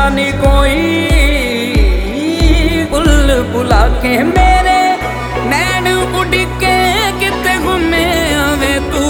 नी कोई बुल बुला के मेरे नैन उड़ के किते घूमे आवे तू।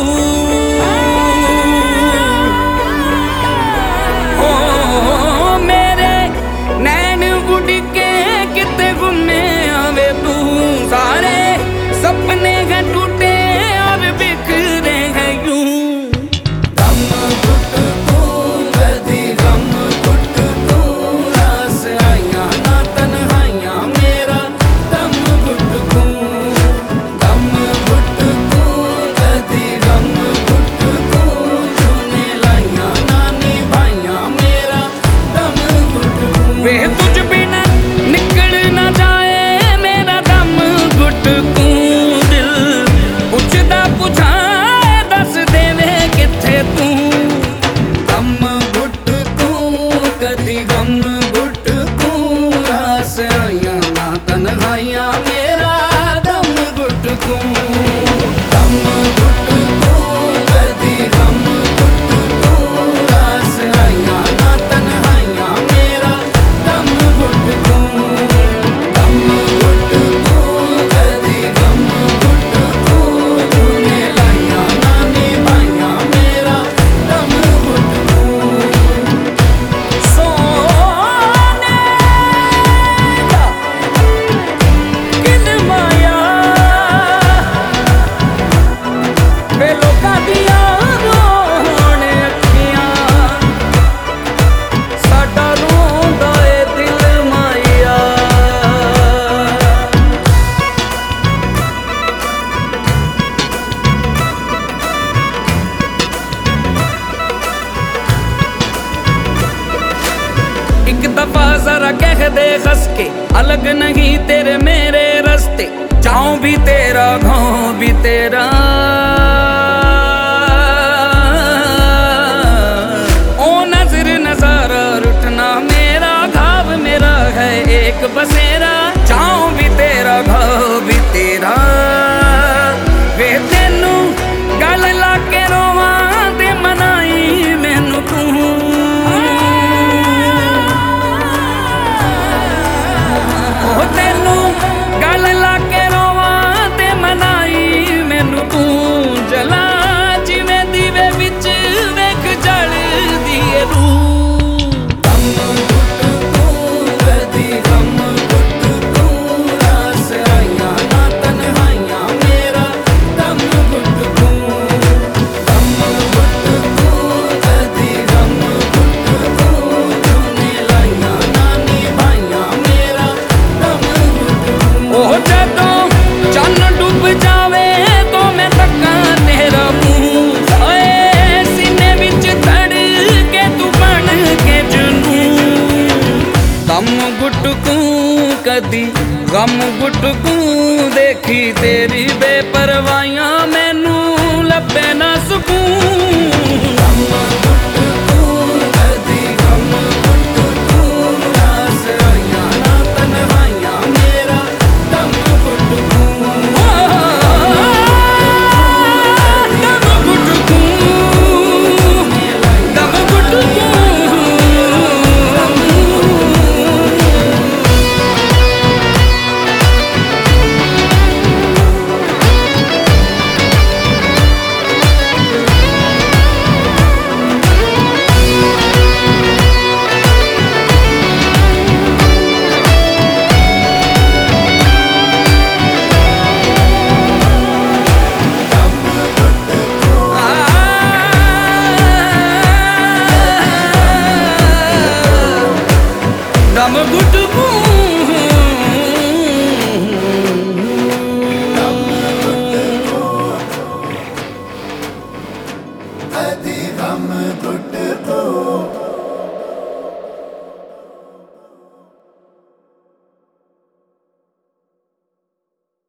ओ मेरे नैन उड़ के किते घूमे आवे तू। सारे सपने हैं टूटे और बिखरे हैं यूं। गम घुट तू कदी गम घुट तू रास आइया ना तन्हाइयां मेरा गम घुट तू। गम घुट तू कदी गम घुट तू तूने लाइया नानी भाइयां मेरा गम घुट तू। वे तुझ बिना निकल ना जाए मेरा गम घुट तू। दिल पुछदा पुछाए दस देवे किथे तू। गम घुट तू कदी गम घुट तू रास आइया ना तन्हाइयां मेरा गम घुट तू। गम घुट तू कदी गम घुट तू रास आइया ना तन्हाइयां मेरा गम घुट तू। गम घुट तू कदी गम घुट तू तूने लाइया नानी भाइयां मेरा गम घुट तू। सोने दा किल माया वे लोकां दियां रोण अखियां साडा रोंदा ए दिल माया। एक दफा जरा कह दे हंस के अलग नहीं तेरे मेरे रास्ते। जाऊं भी तेरा गाऊं भी तेरा ओ नजर नजारा रुठना मेरा घाव मेरा है एक बसेरा। जाऊं भी तेरा घाव भी तेरा वे तेनू गल ला के रोवां ते मनाई मैनू तू। ओ तेनू गल ला के रोवां ते मनाई मैनू तू। जला जिवें दीवे विच वेख जलदी ए रूह। गम घुट तू कदी गम घुट तू रास आइया ना तन्हाइयां मेरा गम घुट तू। गम घुट तू कदी गम घुट तू तूने लाइया नानी भाइयां मेरा गम घुट तू। ओ जदों चन्न डुब जावे तो मैं तक्कां तेरा मुंह। ओए सीने विच धड़ के तू बन के जुनून। गम गुटकू कदी गम गुटकू देखी तेरी बेपरवाहियां